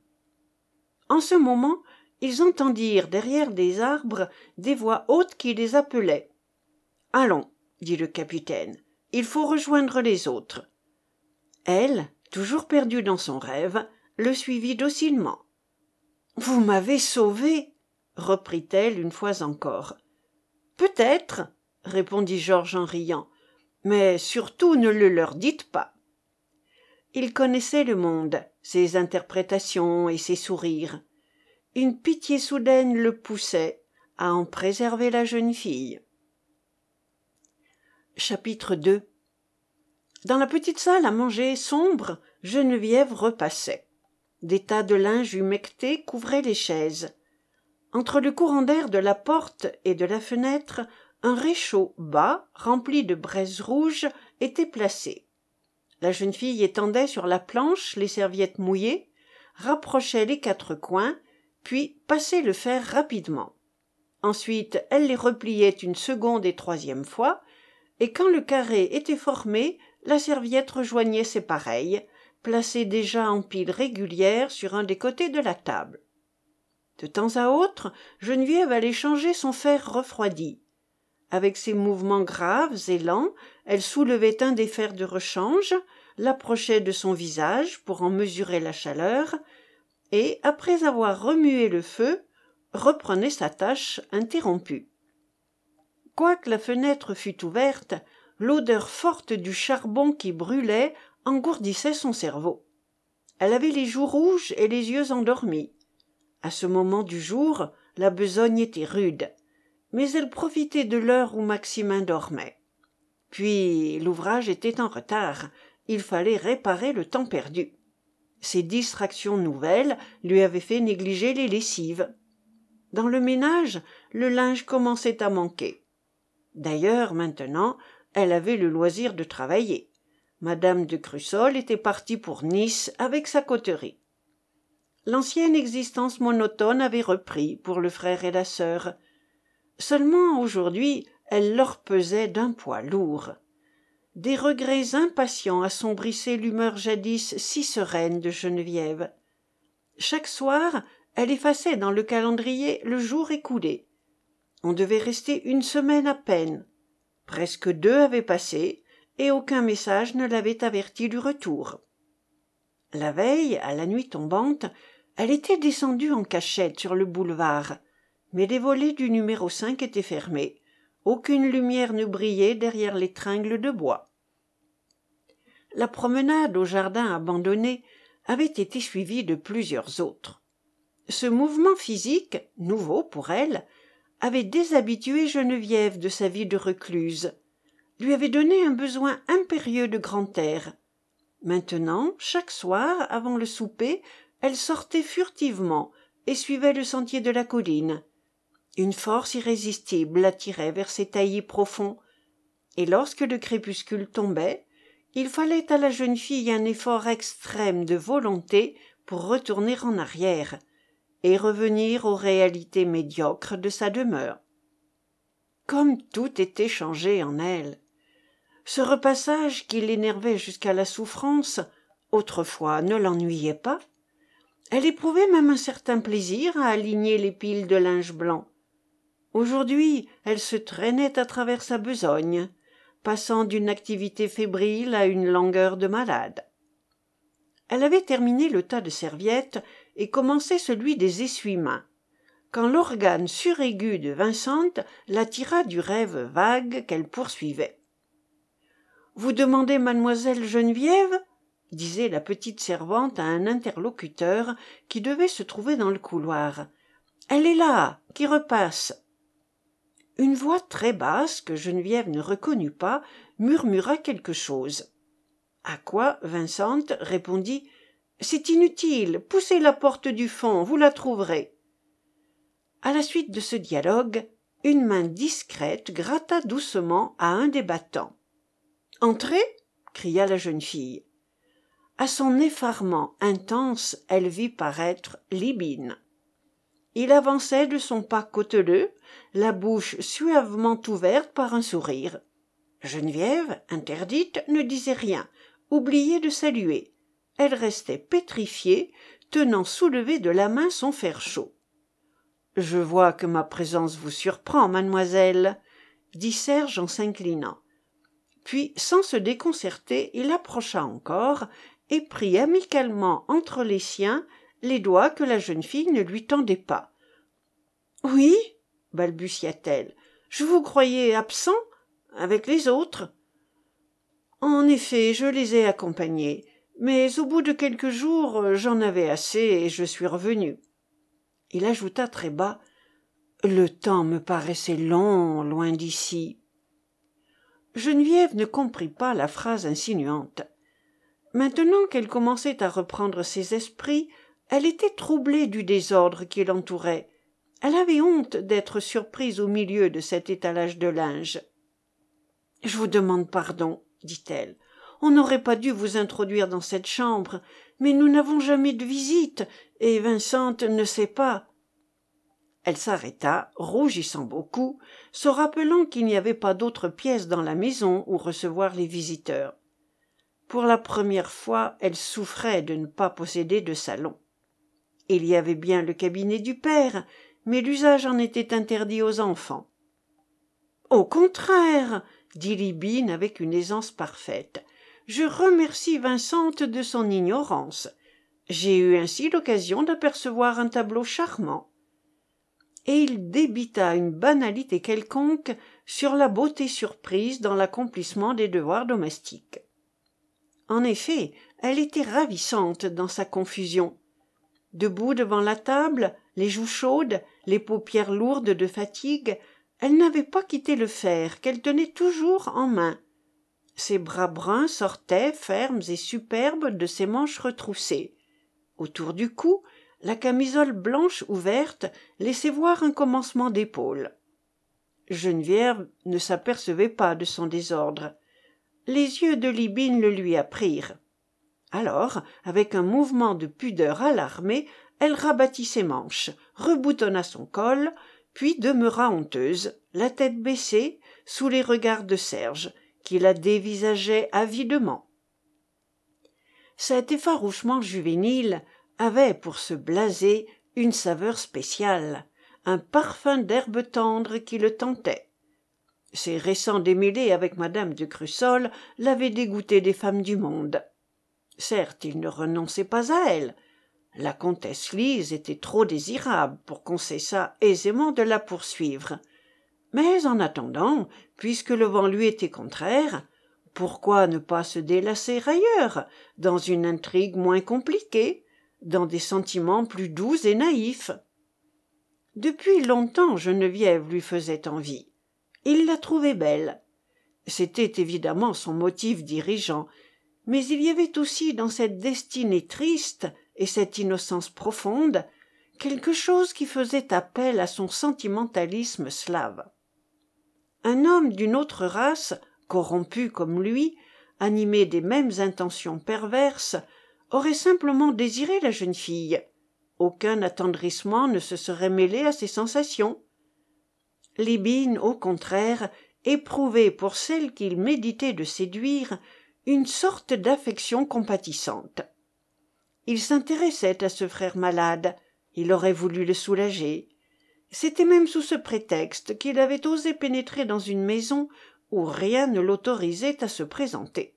En ce moment, ils entendirent derrière des arbres des voix hautes qui les appelaient. « Allons, » dit le capitaine, « il faut rejoindre les autres. » Elle, toujours perdue dans son rêve, le suivit docilement. « Vous m'avez sauvée !» reprit-elle une fois encore. « Peut-être, » répondit Georges en riant, « mais surtout ne le leur dites pas. » Il connaissait le monde, ses interprétations et ses sourires. Une pitié soudaine le poussait à en préserver la jeune fille. Chapitre 2. Dans la petite salle à manger sombre, Geneviève repassait. Des tas de linge humecté couvraient les chaises. Entre le courant d'air de la porte et de la fenêtre, un réchaud bas, rempli de braises rouges, était placé. La jeune fille étendait sur la planche les serviettes mouillées, rapprochait les 4 coins puis passait le fer rapidement. Ensuite, elle les repliait une seconde et troisième fois, et quand le carré était formé, la serviette rejoignait ses pareilles, placées déjà en piles régulières sur un des côtés de la table. De temps à autre, Geneviève allait changer son fer refroidi. Avec ses mouvements graves et lents, elle soulevait un des fers de rechange, l'approchait de son visage pour en mesurer la chaleur, et, après avoir remué le feu, reprenait sa tâche interrompue. Quoique la fenêtre fût ouverte, l'odeur forte du charbon qui brûlait engourdissait son cerveau. Elle avait les joues rouges et les yeux endormis. À ce moment du jour, la besogne était rude, mais elle profitait de l'heure où Maximin dormait. Puis l'ouvrage était en retard, il fallait réparer le temps perdu. Ces distractions nouvelles lui avaient fait négliger les lessives. Dans le ménage, le linge commençait à manquer. D'ailleurs, maintenant, elle avait le loisir de travailler. Madame de Crussol était partie pour Nice avec sa coterie. L'ancienne existence monotone avait repris pour le frère et la sœur. Seulement, aujourd'hui, elle leur pesait d'un poids lourd. Des regrets impatients assombrissaient l'humeur jadis si sereine de Geneviève. Chaque soir, elle effaçait dans le calendrier le jour écoulé. On devait rester une semaine à peine. Presque 2 avaient passé, et aucun message ne l'avait avertie du retour. La veille, à la nuit tombante, elle était descendue en cachette sur le boulevard, mais les volets du numéro 5 étaient fermés. Aucune lumière ne brillait derrière les tringles de bois. La promenade au jardin abandonné avait été suivie de plusieurs autres. Ce mouvement physique, nouveau pour elle, avait déshabitué Geneviève de sa vie de recluse, lui avait donné un besoin impérieux de grand air. Maintenant, chaque soir, avant le souper, elle sortait furtivement et suivait le sentier de la colline. Une force irrésistible l'attirait vers ces taillis profonds, et lorsque le crépuscule tombait, il fallait à la jeune fille un effort extrême de volonté pour retourner en arrière et revenir aux réalités médiocres de sa demeure. Comme tout était changé en elle. Ce repassage qui l'énervait jusqu'à la souffrance, autrefois ne l'ennuyait pas. Elle éprouvait même un certain plaisir à aligner les piles de linge blanc. Aujourd'hui, elle se traînait à travers sa besogne, passant d'une activité fébrile à une langueur de malade. Elle avait terminé le tas de serviettes et commencé celui des essuie-mains, quand l'organe suraigu de Vincent l'attira du rêve vague qu'elle poursuivait. « Vous demandez mademoiselle Geneviève ?» disait la petite servante à un interlocuteur qui devait se trouver dans le couloir. « Elle est là, qui repasse. » Une voix très basse, que Geneviève ne reconnut pas, murmura quelque chose. À quoi Vincent répondit « C'est inutile, poussez la porte du fond, vous la trouverez. » À la suite de ce dialogue, une main discrète gratta doucement à un des battants. « Entrez !» cria la jeune fille. À son effarement intense, elle vit paraître Libine. Il avançait de son pas cauteleux, la bouche suavement ouverte par un sourire. Geneviève, interdite, ne disait rien, oubliait de saluer. Elle restait pétrifiée, tenant soulevé de la main son fer chaud. « Je vois que ma présence vous surprend, mademoiselle, » dit Serge en s'inclinant. Puis, sans se déconcerter, il approcha encore et prit amicalement entre les siens les doigts que la jeune fille ne lui tendait pas. « Oui, balbutia-t-elle, je vous croyais absent avec les autres. »« En effet, je les ai accompagnés, mais au bout de quelques jours, j'en avais assez et je suis revenu. » Il ajouta très bas, « Le temps me paraissait long, loin d'ici. » Geneviève ne comprit pas la phrase insinuante. Maintenant qu'elle commençait à reprendre ses esprits, elle était troublée du désordre qui l'entourait. Elle avait honte d'être surprise au milieu de cet étalage de linge. « Je vous demande pardon, » dit-elle. « On n'aurait pas dû vous introduire dans cette chambre, mais nous n'avons jamais de visite, et Vincent ne sait pas. » Elle s'arrêta, rougissant beaucoup, se rappelant qu'il n'y avait pas d'autre pièce dans la maison où recevoir les visiteurs. Pour la première fois, elle souffrait de ne pas posséder de salon. Il y avait bien le cabinet du père, mais l'usage en était interdit aux enfants. « Au contraire, » dit Libine avec une aisance parfaite, « je remercie Vincente de son ignorance. J'ai eu ainsi l'occasion d'apercevoir un tableau charmant. » Et il débita une banalité quelconque sur la beauté surprise dans l'accomplissement des devoirs domestiques. En effet, elle était ravissante dans sa confusion. Debout devant la table, les joues chaudes, les paupières lourdes de fatigue, elle n'avait pas quitté le fer, qu'elle tenait toujours en main. Ses bras bruns sortaient, fermes et superbes, de ses manches retroussées. Autour du cou, la camisole blanche ouverte laissait voir un commencement d'épaule. Geneviève ne s'apercevait pas de son désordre. Les yeux de Libine le lui apprirent. Alors, avec un mouvement de pudeur alarmée, elle rabattit ses manches, reboutonna son col, puis demeura honteuse, la tête baissée, sous les regards de Serge, qui la dévisageait avidement. Cet effarouchement juvénile avait, pour se blaser, une saveur spéciale, un parfum d'herbe tendre qui le tentait. Ses récents démêlés avec madame de Crussol l'avaient dégoûté des femmes du monde. Certes, il ne renonçait pas à elle. La comtesse Lise était trop désirable pour qu'on cessât aisément de la poursuivre. Mais en attendant, puisque le vent lui était contraire, pourquoi ne pas se délasser ailleurs, dans une intrigue moins compliquée, dans des sentiments plus doux et naïfs? Depuis longtemps Geneviève lui faisait envie. Il la trouvait belle. C'était évidemment son motif dirigeant, mais il y avait aussi dans cette destinée triste et cette innocence profonde quelque chose qui faisait appel à son sentimentalisme slave. Un homme d'une autre race, corrompu comme lui, animé des mêmes intentions perverses, aurait simplement désiré la jeune fille. Aucun attendrissement ne se serait mêlé à ses sensations. Libine, au contraire, éprouvait pour celle qu'il méditait de séduire une sorte d'affection compatissante. Il s'intéressait à ce frère malade, il aurait voulu le soulager. C'était même sous ce prétexte qu'il avait osé pénétrer dans une maison où rien ne l'autorisait à se présenter.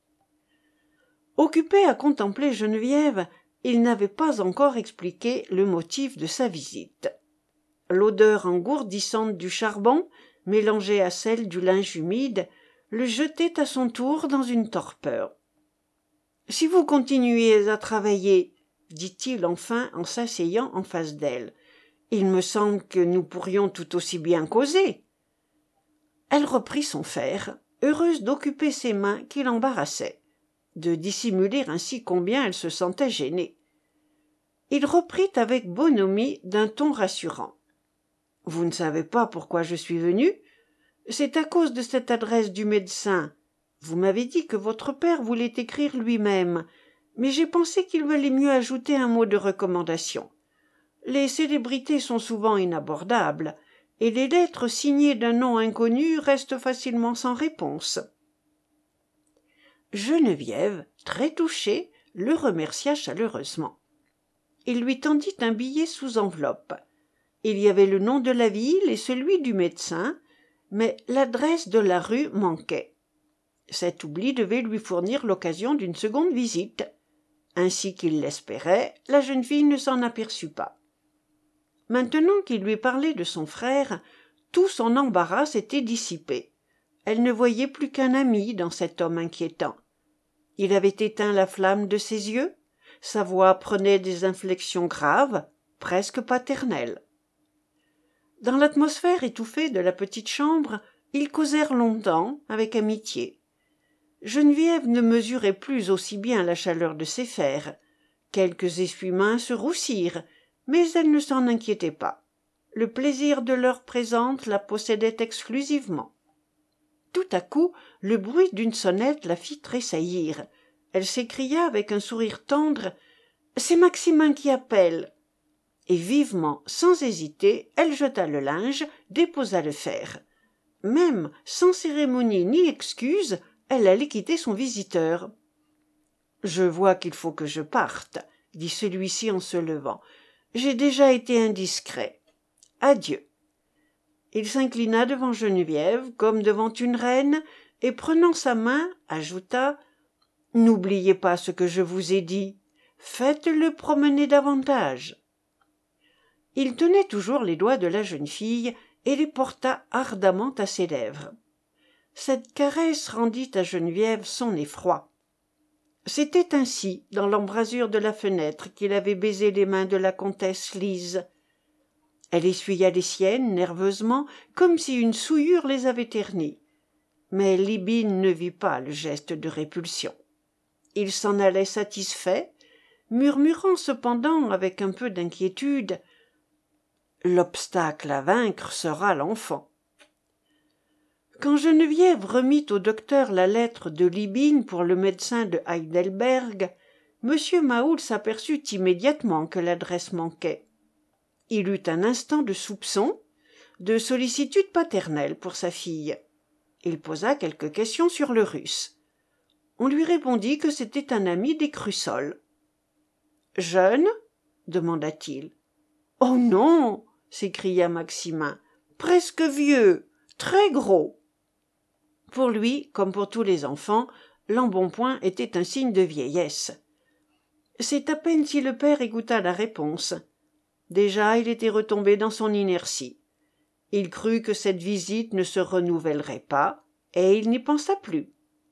Occupé à contempler Geneviève, il n'avait pas encore expliqué le motif de sa visite. L'odeur engourdissante du charbon, mélangée à celle du linge humide, le jetait à son tour dans une torpeur. « Si vous continuez à travailler, » dit-il enfin en s'asseyant en face d'elle, « il me semble que nous pourrions tout aussi bien causer. » Elle reprit son fer, heureuse d'occuper ses mains qui l'embarrassaient, de dissimuler ainsi combien elle se sentait gênée. Il reprit avec bonhomie d'un ton rassurant. « Vous ne savez pas pourquoi je suis venu ? C'est à cause de cette adresse du médecin. Vous m'avez dit que votre père voulait écrire lui-même, mais j'ai pensé qu'il valait mieux ajouter un mot de recommandation. Les célébrités sont souvent inabordables, et les lettres signées d'un nom inconnu restent facilement sans réponse. » Geneviève, très touchée, le remercia chaleureusement. Il lui tendit un billet sous enveloppe. Il y avait le nom de la ville et celui du médecin, mais l'adresse de la rue manquait. Cet oubli devait lui fournir l'occasion d'une seconde visite. Ainsi qu'il l'espérait, la jeune fille ne s'en aperçut pas. Maintenant qu'il lui parlait de son frère, tout son embarras s'était dissipé. Elle ne voyait plus qu'un ami dans cet homme inquiétant. Il avait éteint la flamme de ses yeux, sa voix prenait des inflexions graves, presque paternelles. Dans l'atmosphère étouffée de la petite chambre, ils causèrent longtemps, avec amitié. Geneviève ne mesurait plus aussi bien la chaleur de ses fers. Quelques essuie-mains se roussirent, mais elle ne s'en inquiétait pas. Le plaisir de l'heure présente la possédait exclusivement. Tout à coup, le bruit d'une sonnette la fit tressaillir. Elle s'écria avec un sourire tendre « C'est Maximin qui appelle !» et vivement, sans hésiter, elle jeta le linge, déposa le fer. Même, sans cérémonie ni excuse, elle allait quitter son visiteur. « Je vois qu'il faut que je parte, » dit celui-ci en se levant. « J'ai déjà été indiscret. Adieu. » Il s'inclina devant Geneviève, comme devant une reine, et prenant sa main, ajouta « N'oubliez pas ce que je vous ai dit. Faites-le promener davantage. » Il tenait toujours les doigts de la jeune fille et les porta ardemment à ses lèvres. Cette caresse rendit à Geneviève son effroi. C'était ainsi, dans l'embrasure de la fenêtre, qu'il avait baisé les mains de la comtesse Lise. Elle essuya les siennes nerveusement, comme si une souillure les avait ternies. Mais Libine ne vit pas le geste de répulsion. Il s'en allait satisfait, murmurant cependant avec un peu d'inquiétude « L'obstacle à vaincre sera l'enfant. » Quand Geneviève remit au docteur la lettre de Libine pour le médecin de Heidelberg, M. Mahoul s'aperçut immédiatement que l'adresse manquait. Il eut un instant de soupçon, de sollicitude paternelle pour sa fille. Il posa quelques questions sur le russe. On lui répondit que c'était un ami des Crussol. « Jeune ?» demanda-t-il. « Oh non !» s'écria Maximin. « Presque vieux, très gros. » Pour lui, comme pour tous les enfants, l'embonpoint était un signe de vieillesse. C'est à peine si le père écouta la réponse. Déjà il était retombé dans son inertie. Il crut que cette visite ne se renouvellerait pas, et il n'y pensa plus.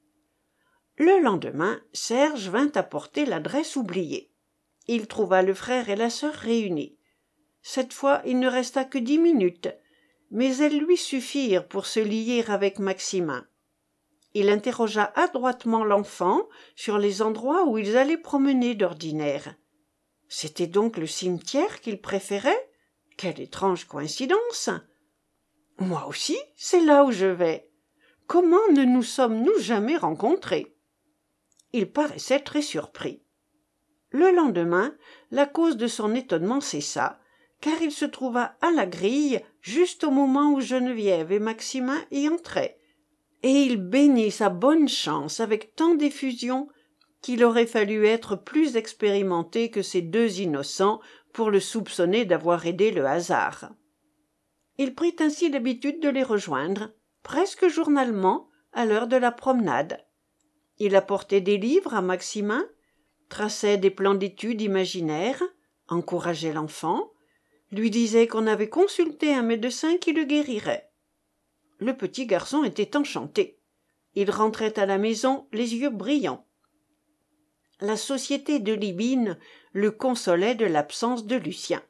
Le lendemain, Serge vint apporter l'adresse oubliée. Il trouva le frère et la sœur réunis. Cette fois, il ne resta que 10 minutes, mais elles lui suffirent pour se lier avec Maximin. Il interrogea adroitement l'enfant sur les endroits où ils allaient promener d'ordinaire. C'était donc le cimetière qu'il préférait? Quelle étrange coïncidence! Moi aussi, c'est là où je vais. Comment ne nous sommes-nous jamais rencontrés? Il paraissait très surpris. Le lendemain, la cause de son étonnement cessa, car il se trouva à la grille juste au moment où Geneviève et Maximin y entraient, et il bénit sa bonne chance avec tant d'effusion qu'il aurait fallu être plus expérimenté que ces deux innocents pour le soupçonner d'avoir aidé le hasard. Il prit ainsi l'habitude de les rejoindre, presque journalement, à l'heure de la promenade. Il apportait des livres à Maximin, traçait des plans d'études imaginaires, encourageait l'enfant, lui disait qu'on avait consulté un médecin qui le guérirait. Le petit garçon était enchanté. Il rentrait à la maison les yeux brillants. La société de Libine le consolait de l'absence de Lucien.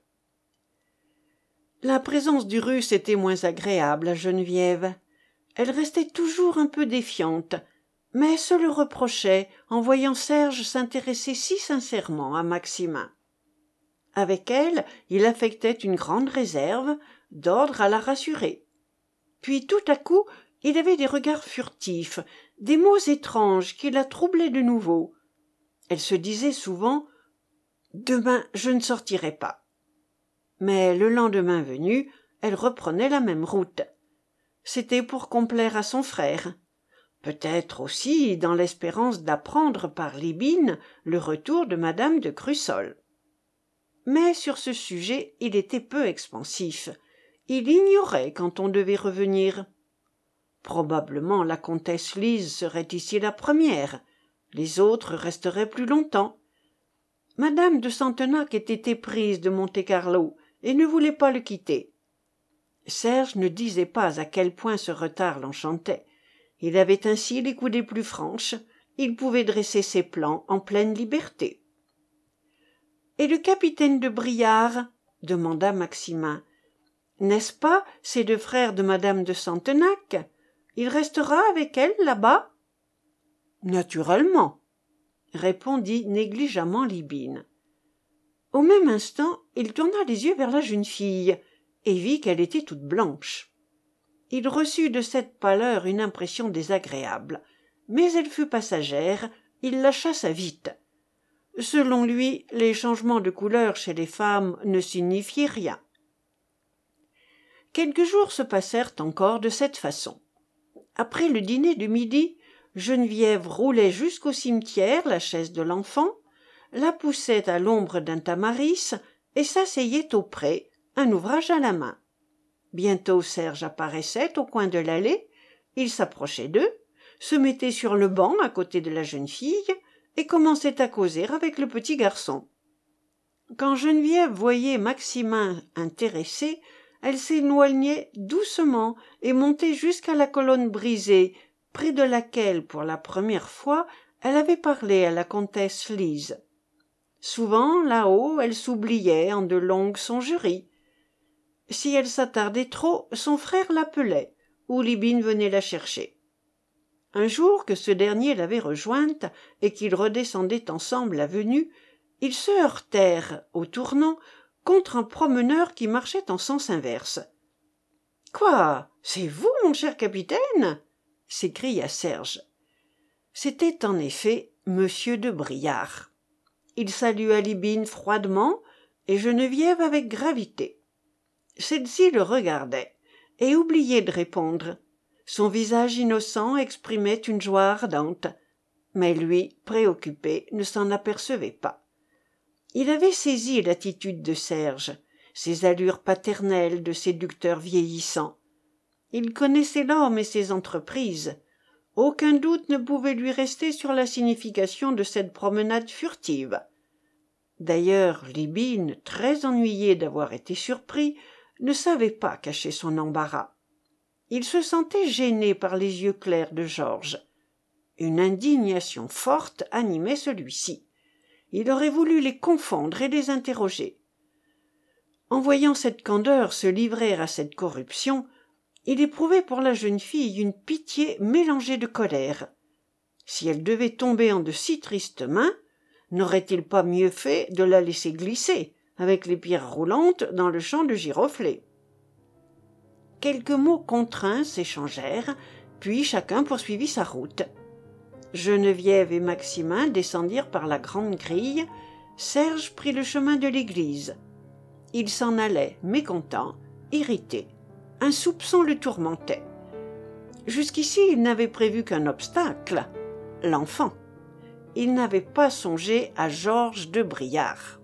La présence du Russe était moins agréable à Geneviève. Elle restait toujours un peu défiante, mais se le reprochait en voyant Serge s'intéresser si sincèrement à Maximin. Avec elle, il affectait une grande réserve, d'ordre à la rassurer. Puis tout à coup, il avait des regards furtifs, des mots étranges qui la troublaient de nouveau. Elle se disait souvent « Demain, je ne sortirai pas ». Mais le lendemain venu, elle reprenait la même route. C'était pour complaire à son frère. Peut-être aussi dans l'espérance d'apprendre par Libine le retour de madame de Crussol. Mais sur ce sujet, il était peu expansif. Il ignorait quand on devait revenir. Probablement la comtesse Lise serait ici la première. Les autres resteraient plus longtemps. Madame de Santenac était éprise de Monte-Carlo et ne voulait pas le quitter. Serge ne disait pas à quel point ce retard l'enchantait. Il avait ainsi les coudées plus franches, il pouvait dresser ses plans en pleine liberté. « Et le capitaine de Briard ?» demanda Maximin. « N'est-ce pas, c'est le frère de madame de Santenac? Il restera avec elle là-bas ?»« Naturellement, » répondit négligemment Libine. Au même instant, il tourna les yeux vers la jeune fille et vit qu'elle était toute blanche. Il reçut de cette pâleur une impression désagréable, mais elle fut passagère, il la chassa vite. Selon lui, les changements de couleur chez les femmes ne signifiaient rien. Quelques jours se passèrent encore de cette façon. Après le dîner de midi, Geneviève roulait jusqu'au cimetière la chaise de l'enfant, la poussait à l'ombre d'un tamaris et s'asseyait auprès, un ouvrage à la main. Bientôt Serge apparaissait au coin de l'allée, il s'approchait d'eux, se mettait sur le banc à côté de la jeune fille et commençait à causer avec le petit garçon. Quand Geneviève voyait Maximin intéressé, elle s'éloignait doucement et montait jusqu'à la colonne brisée, près de laquelle, pour la première fois, elle avait parlé à la comtesse Lise. Souvent, là-haut, elle s'oubliait en de longues songeries. Si elle s'attardait trop, son frère l'appelait, ou Libine venait la chercher. Un jour que ce dernier l'avait rejointe et qu'ils redescendaient ensemble l'avenue, ils se heurtèrent, au tournant, contre un promeneur qui marchait en sens inverse. « Quoi, c'est vous, mon cher capitaine ?» s'écria Serge. C'était en effet Monsieur de Briard. Il salua Libine froidement et Geneviève avec gravité. Celle-ci le regardait et oubliait de répondre. Son visage innocent exprimait une joie ardente, mais lui, préoccupé, ne s'en apercevait pas. Il avait saisi l'attitude de Serge, ses allures paternelles de séducteur vieillissant. Il connaissait l'homme et ses entreprises. Aucun doute ne pouvait lui rester sur la signification de cette promenade furtive. D'ailleurs, Libine, très ennuyée d'avoir été surpris, ne savait pas cacher son embarras. Il se sentait gêné par les yeux clairs de Georges. Une indignation forte animait celui-ci. Il aurait voulu les confondre et les interroger. En voyant cette candeur se livrer à cette corruption, il éprouvait pour la jeune fille une pitié mélangée de colère. Si elle devait tomber en de si tristes mains, n'aurait-il pas mieux fait de la laisser glisser, avec les pierres roulantes, dans le champ de giroflées? Quelques mots contraints s'échangèrent, puis chacun poursuivit sa route. Geneviève et Maximin descendirent par la grande grille, Serge prit le chemin de l'église. Il s'en allait, mécontent, irrité. Un soupçon le tourmentait. Jusqu'ici, il n'avait prévu qu'un obstacle, l'enfant. Il n'avait pas songé à Georges de Briard.